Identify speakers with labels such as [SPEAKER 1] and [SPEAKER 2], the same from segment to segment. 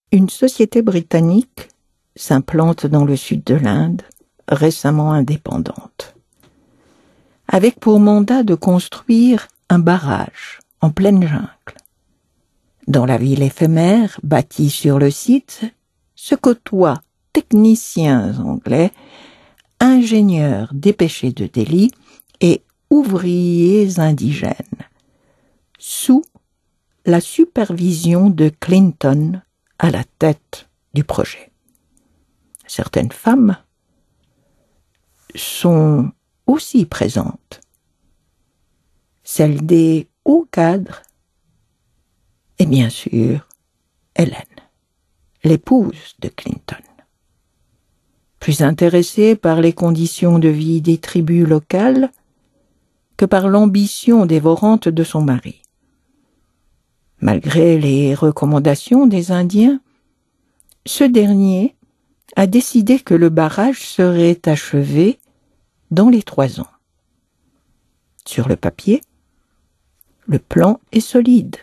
[SPEAKER 1] Une société britannique s'implante dans le sud de l'Inde, récemment indépendante, avec pour mandat de construire un barrage en pleine jungle. Dans la ville éphémère, bâtie sur le site, se côtoient techniciens anglais, ingénieurs dépêchés de Delhi et ouvriers indigènes, sous la supervision de Clinton à la tête du projet. Certaines femmes sont aussi présentes, celles des hauts cadres et bien sûr Hélène, l'épouse de Clinton. Plus intéressée par les conditions de vie des tribus locales que par l'ambition dévorante de son mari. Malgré les recommandations des Indiens, ce dernier a décidé que le barrage serait achevé dans les 3 ans. Sur le papier, le plan est solide.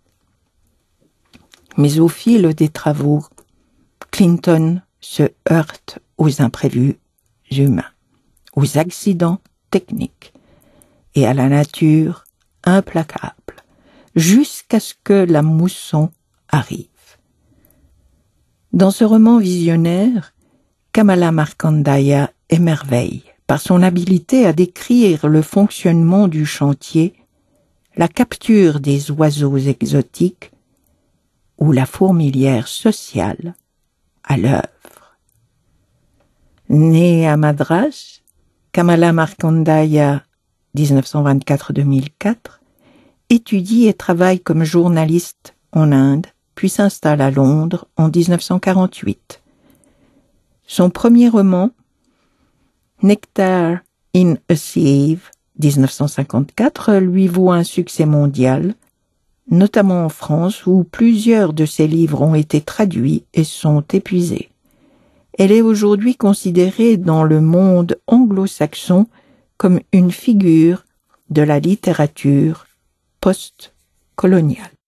[SPEAKER 1] Mais au fil des travaux, Clinton se heurte aux imprévus humains, aux accidents techniques et à la nature implacable, jusqu'à ce que la mousson arrive. Dans ce roman visionnaire, Kamala Markandeya émerveille par son habileté à décrire le fonctionnement du chantier, la capture des oiseaux exotiques ou la fourmilière sociale à l'œuvre. Née à Madras, Kamala Markandeya, 1924-2004, étudie et travaille comme journaliste en Inde, puis s'installe à Londres en 1948. Son premier roman, Nectar in a Sieve, 1954, lui vaut un succès mondial, notamment en France où plusieurs de ses livres ont été traduits et sont épuisés. Elle est aujourd'hui considérée dans le monde anglo-saxon comme une figure de la littérature post-coloniale.